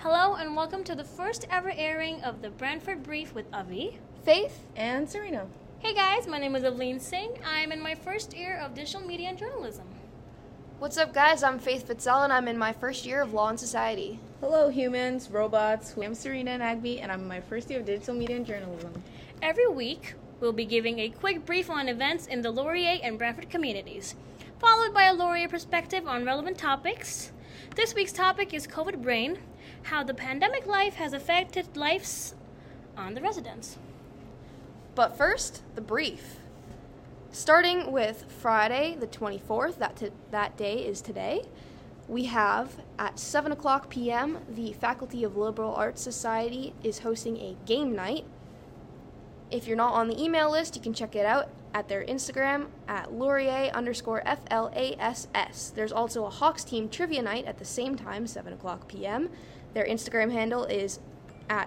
Hello and welcome to the first ever airing of the Brantford Brief with Avi, Faith, and Serena. Hey guys, my name is Evelyn Singh. I'm in my first year of digital media and journalism. What's up, guys? I'm Faith Fitzell, and I'm in my first year of Law and Society. Hello, humans, robots. I'm Serena Nagby, and I'm in my first year of digital media and journalism. Every week, we'll be giving a quick brief on events in the Laurier and Brantford communities, followed by a Laurier perspective on relevant topics. This week's topic is COVID brain, how the pandemic life has affected lives on the residents. But first, the brief. Starting with Friday, the 24th, that day is today, we have at 7 o'clock p.m., the Faculty of Liberal Arts Society is hosting a game night. If you're not on the email list, you can check it out at their Instagram at Laurier_FLASS. There's also a Hawks team trivia night at the same time, 7 o'clock p.m. Their Instagram handle is at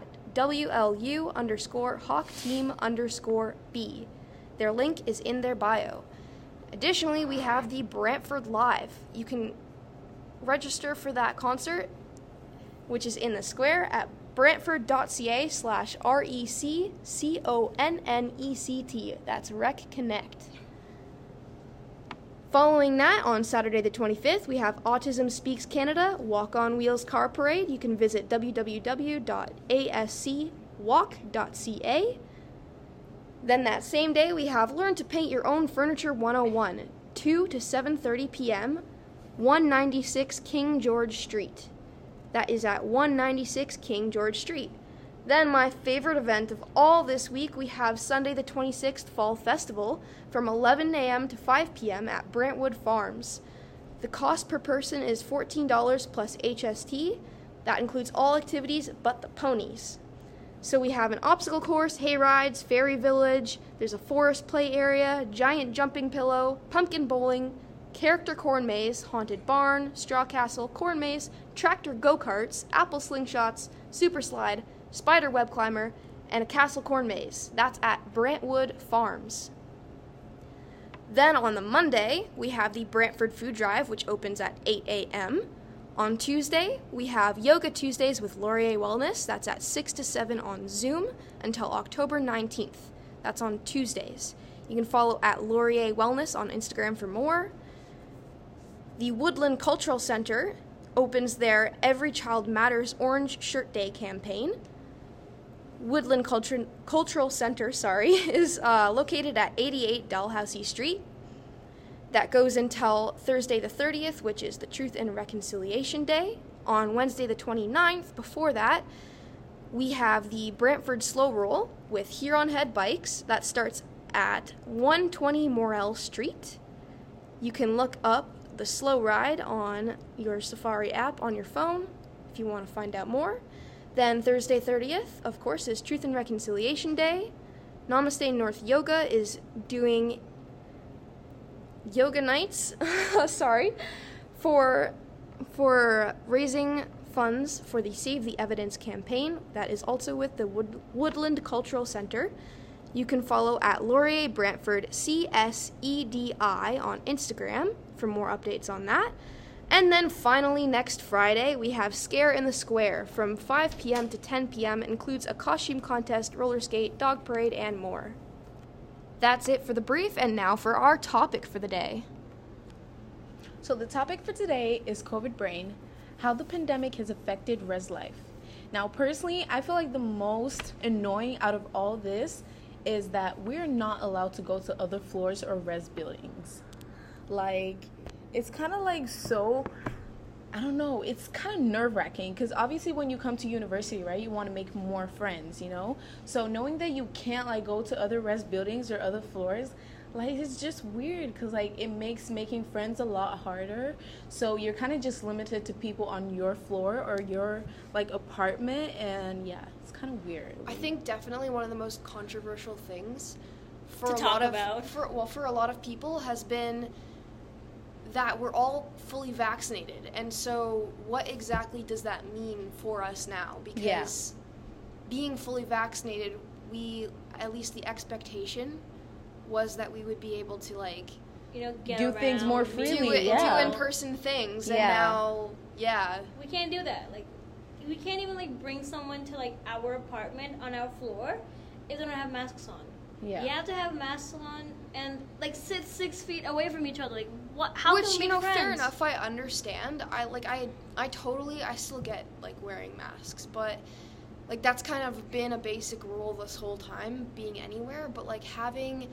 WLU_HawkTeam_B. Their link is in their bio. Additionally, we have the Brantford Live. You can register for that concert, which is in the square at brantford.ca/RECCONNECT. That's Rec Connect. Following that, on Saturday the 25th, we have Autism Speaks Canada Walk on Wheels Car Parade. You can visit www.ascwalk.ca. Then that same day, we have Learn to Paint Your Own Furniture 101, 2 to 7:30 p.m., 196 King George Street. That is at 196 King George Street. Then my favorite event of all this week, we have Sunday the 26th Fall Festival from 11 a.m. to 5 p.m. at Brantwood Farms. The cost per person is $14 plus HST. That includes all activities but the ponies. So we have an obstacle course, hay rides, fairy village, there's a forest play area, giant jumping pillow, pumpkin bowling, character corn maze, haunted barn, straw castle, corn maze, tractor go-karts, apple slingshots, super slide, spider web climber, and a castle corn maze. That's at Brantwood Farms. Then on the Monday, we have the Brantford Food Drive, which opens at 8 a.m. On Tuesday, we have Yoga Tuesdays with Laurier Wellness. That's at 6 to 7 on Zoom until October 19th. That's on Tuesdays. You can follow at Laurier Wellness on Instagram for more. The Woodland Cultural Center opens their Every Child Matters Orange Shirt Day campaign. Woodland Cultural Center, is located at 88 Dalhousie Street. That goes until Thursday the 30th, which is the Truth and Reconciliation Day. On Wednesday the 29th, before that, we have the Brantford Slow Roll with Huron Head Bikes. That starts at 120 Morel Street. You can look up the slow ride on your Safari app on your phone if you want to find out more. Then Thursday 30th, of course, is Truth and Reconciliation Day. Namaste North Yoga is doing yoga nights, for raising funds for the Save the Evidence campaign. That is also with the Woodland Cultural Center. You can follow at Laurier Brantford CSEDI on Instagram for more updates on that. And then finally, next Friday, we have Scare in the Square from 5 p.m. to 10 p.m. It includes a costume contest, roller skate, dog parade, and more. That's it for the brief, and now for our topic for the day. So the topic for today is COVID brain, how the pandemic has affected res life. Now, personally, I feel like the most annoying out of all this is that we're not allowed to go to other floors or res buildings. Like, it's kind of like so, I don't know, it's kind of nerve-wracking because obviously when you come to university, right, you want to make more friends, you know? So knowing that you can't, like, go to other res buildings or other floors, like, it's just weird because, like, it makes making friends a lot harder. So you're kind of just limited to people on your floor or your, like, apartment, and yeah, it's kind of weird. I think definitely one of the most controversial things for to talk about. For a lot of people has been that we're all fully vaccinated. And so what exactly does that mean for us now? Because being fully vaccinated, at least the expectation was that we would be able to, like, get do around, things more freely, do in-person things, and now, we can't do that. Like, we can't even like bring someone to like our apartment on our floor if they don't have masks on. Yeah. You have to have masks on and like sit 6 feet away from each other. Like what? How Which, can we you know, be friends? fair enough, I understand. I still get, like, wearing masks, but, like, that's kind of been a basic rule this whole time, being anywhere, but, like, having,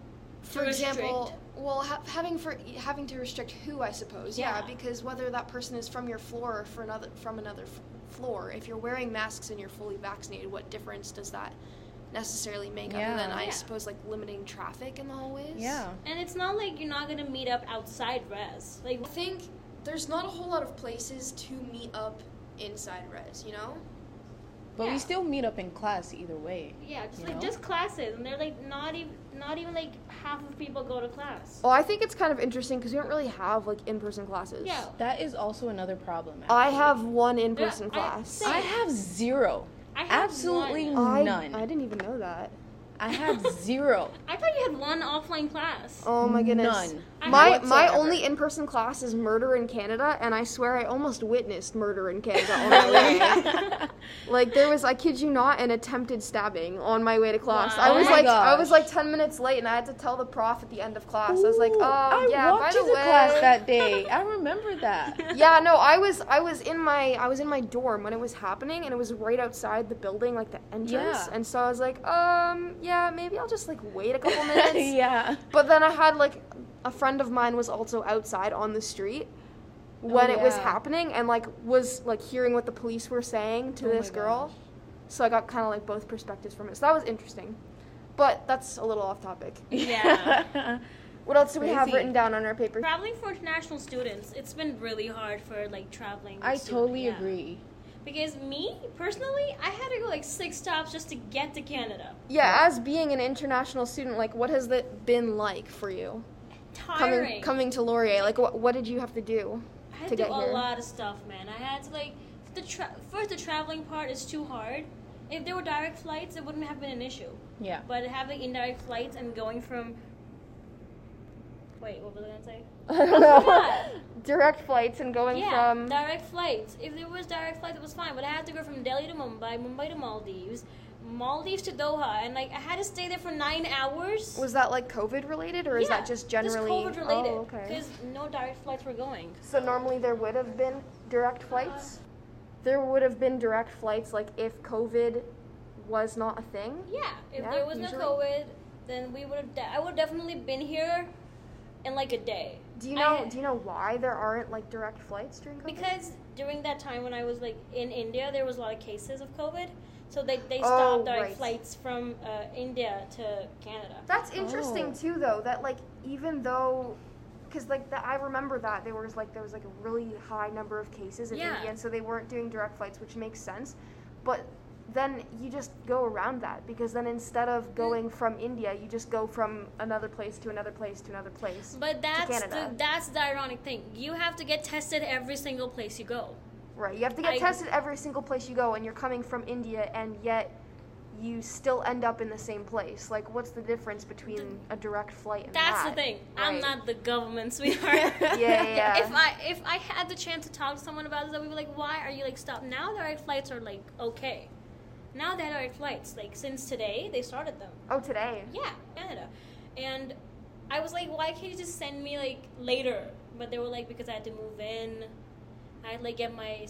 for example, well, having to restrict who, I suppose, yeah, because whether that person is from your floor or from another floor, if you're wearing masks and you're fully vaccinated, what difference does that necessarily make other than, I suppose, like, limiting traffic in the hallways? Yeah. And it's not like you're not gonna meet up outside res. Like I think there's not a whole lot of places to meet up inside res, you know? But we still meet up in class either way. yeah, just you like know? just classes, and they're like not even like half of people go to class. Well, I think it's kind of interesting because we don't really have, like, in-person classes. Yeah. That is also another problem. I actually. have one in-person Yeah, class. same. I have zero. I have Absolutely one. none. I didn't even know that. I have zero. I thought you had one offline class. Oh my goodness. None. My Whatsoever. only in-person class is Murder in Canada, and I swear I almost witnessed Murder in Canada on my way. Like, there was, I kid you not, an attempted stabbing on my way to class. Wow. I was Oh my I was gosh. like 10 minutes late, and I had to tell the prof at the end of class. I was like, Ooh, oh yeah, I by walked the to the way. class that day. I remember that. Yeah, no, I was in my dorm when it was happening, and it was right outside the building, like the entrance. Yeah. And so I was like, yeah, maybe I'll just like wait a couple minutes. Yeah. But then I had like a friend of mine was also outside on the street when it was yeah. happening, and like was like hearing what the police were saying to Oh my this girl. gosh. So I got kind of like both perspectives from it. So that was interesting. But that's a little off topic. Yeah. What else do we have Crazy. written down on our paper? Traveling for international students, it's been really hard for like traveling. I students, totally yeah. agree. Because me personally, I had to go like 6 stops just to get to Canada. Yeah, as being an international student, like what has that been like for you? Tiring. Coming to Laurier, like what did you have to do I had to to get do here? a lot of stuff, man. I had to like first the traveling part is too hard. If there were direct flights, it wouldn't have been an issue. Yeah. But having indirect flights and going from what was I gonna say? I don't know. forgot. Direct flights and going Yeah, from direct flights. If there was direct flights, it was fine. But I had to go from Delhi to Mumbai, Mumbai to Maldives, Maldives to Doha, and like I had to stay there for 9 hours. was that like COVID related or is that just generally? Just COVID related. Oh, okay. Because no direct flights were going. So normally there would have been direct flights. There would have been direct flights like if COVID was not a thing. Yeah, if Yeah, there was usually. no COVID, then we would have. I would have definitely been here in like a day. Do you know why there aren't like direct flights during COVID? Because during that time when I was like in India, there was a lot of cases of COVID, so they Oh, stopped direct right. flights from India to Canada. That's interesting Oh. too, though. That like even though, because like I remember that there was like a really high number of cases in Yeah. India, and so they weren't doing direct flights, which makes sense. But then you just go around that because then instead of going from India, you just go from another place to another place to another place. But that's Canada. that's the ironic thing. You have to get tested every single place you go. Right. You have to get tested every single place you go, and you're coming from India, and yet you still end up in the same place. Like, what's the difference between a direct flight and That's that? the thing. I'm Right. not the government, sweetheart. Yeah. If I had the chance to talk to someone about this, I would be like, why are you like stopped? Now direct flights are like okay. Now they have direct flights. Like since today, they started them. Oh, today. Yeah, Canada. And I was like, why can't you just send me like later? But they were like, because I had to move in. I had to like get my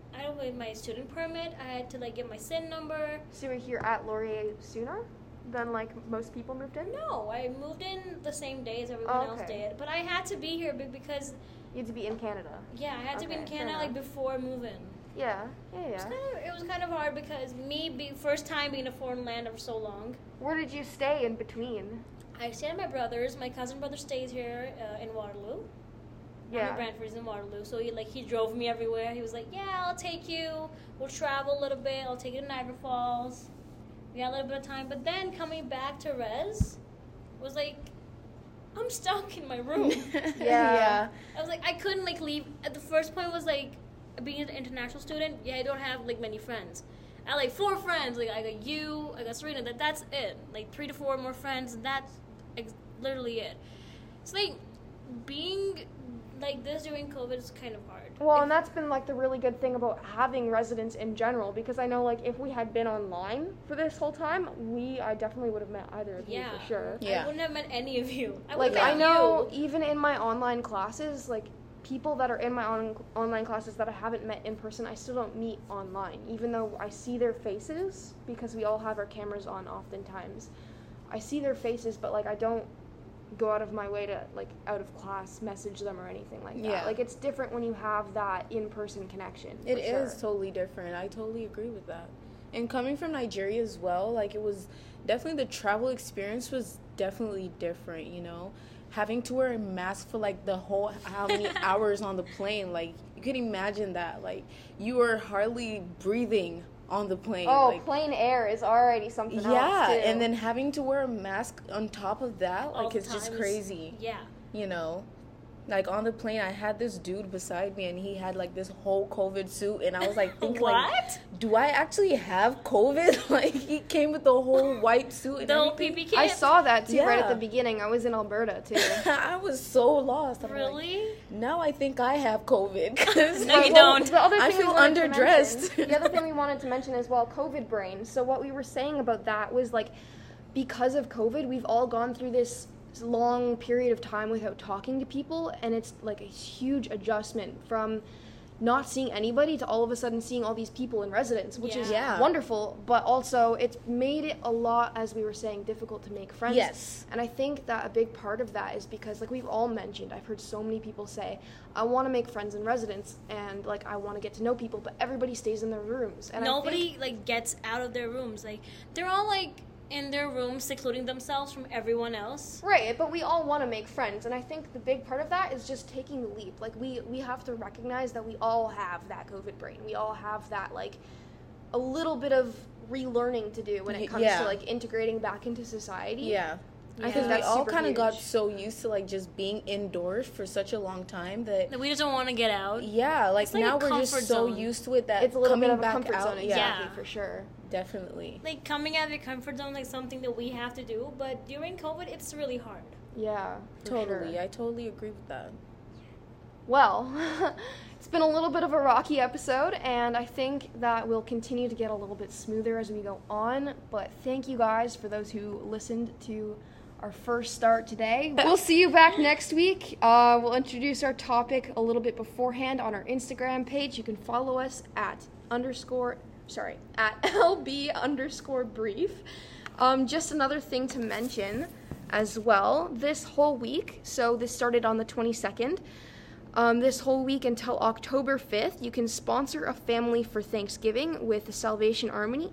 my student permit. I had to like get my SIN number. So you were here at Laurier sooner than like most people moved in? No, I moved in the same day as everyone else Okay. did. But I had to be here because You had to be in Canada. yeah, I had to be in Okay, fair Canada like enough. before moving. Yeah. It was kind of hard because first time being in a foreign land for so long. Where did you stay in between? I stayed at my brother's. My cousin brother stays here in Waterloo. I'm in Brantford, he's in Waterloo. So he drove me everywhere. He was like, yeah, I'll take you. We'll travel a little bit. I'll take you to Niagara Falls. We had a little bit of time. But then coming back to Res was like, I'm stuck in my room. Yeah. I was like, I couldn't like leave. At the first point was like, being an international student, I don't have like many friends. I had like 4 friends. Like I got you, I got Serena. That's it. Like 3 to 4 more friends. And that's literally it. It's like being like this during COVID is kind of hard. Well, and that's been like the really good thing about having residents in general, because I know like if we had been online for this whole time, I definitely would have met either of you for sure. Yeah. I wouldn't have met any of you. Like I know even in my online classes, like people that are in my online classes that I haven't met in person, I still don't meet online, even though I see their faces because we all have our cameras on oftentimes. I see their faces, but like I don't go out of my way to like out of class message them or anything like that. Yeah. Like it's different when you have that in-person connection. It is totally different. I totally agree with that. And coming from Nigeria as well, like it was definitely, the travel experience was definitely different, you know? Having to wear a mask for like the whole, how many hours on the plane, like you could imagine that. Like you were hardly breathing on the plane. Oh, like, plain air is already something else, yeah, too. and then having to wear a mask on top of that, All like the it's just time. crazy. Yeah. You know? Like on the plane, I had this dude beside me, and he had like this whole COVID suit, and I was like, thinking, like, What? do I actually have COVID? Like he came with the whole white suit and The whole everything. PP kit. I saw that too right at Yeah. the beginning. I was in Alberta too. I was so lost. I'm like, Really? now I think I have COVID. 'cause, No, you like, don't. The other I thing we feel wanted to underdressed. mention- the other thing we wanted to mention as well, COVID brain. So what we were saying about that was like, because of COVID, we've all gone through this long period of time without talking to people, and it's like a huge adjustment from not seeing anybody to all of a sudden seeing all these people in residence, which is Yeah. wonderful, but also it's made it a lot, as we were saying, difficult to make friends. Yes. And I think that a big part of that is because, like we've all mentioned, I've heard so many people say, I want to make friends in residence and like I want to get to know people, but everybody stays in their rooms. And Nobody like gets out of their rooms. Like they're all like in their rooms, secluding themselves from everyone else. Right, but we all want to make friends, and I think the big part of that is just taking the leap. Like we have to recognize that we all have that COVID brain. We all have that like a little bit of relearning to do when it comes Yeah. to like integrating back into society. Yeah. I Because think we that's all super kind of got huge. so used to like just being indoors for such a long time that That we just don't want to get out. yeah, like It's like now a we're just comfort so zone. used to it that It's a little coming bit of a back comfort out, zone, exactly, Yeah. for sure. definitely. Like coming out of your comfort zone, like something that we have to do. But during COVID, it's really hard. Yeah, for Totally, sure. I totally agree with that. Well, it's been a little bit of a rocky episode, and I think that we'll continue to get a little bit smoother as we go on. But thank you guys for those who listened to our first start today. We'll see you back next week. We'll introduce our topic a little bit beforehand on our Instagram page. You can follow us at LB_brief. Just another thing to mention as well, this whole week, so this started on the 22nd, this whole week until October 5th, you can sponsor a family for Thanksgiving with the Salvation Army,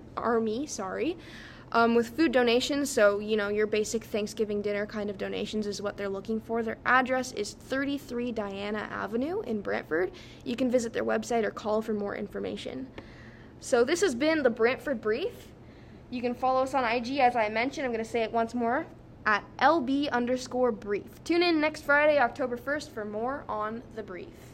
with food donations. So, you know, your basic Thanksgiving dinner kind of donations is what they're looking for. Their address is 33 Diana Avenue in Brantford. You can visit their website or call for more information. So this has been the Brantford Brief. You can follow us on IG, as I mentioned. I'm going to say it once more, at LB_brief. Tune in next Friday, October 1st, for more on The Brief.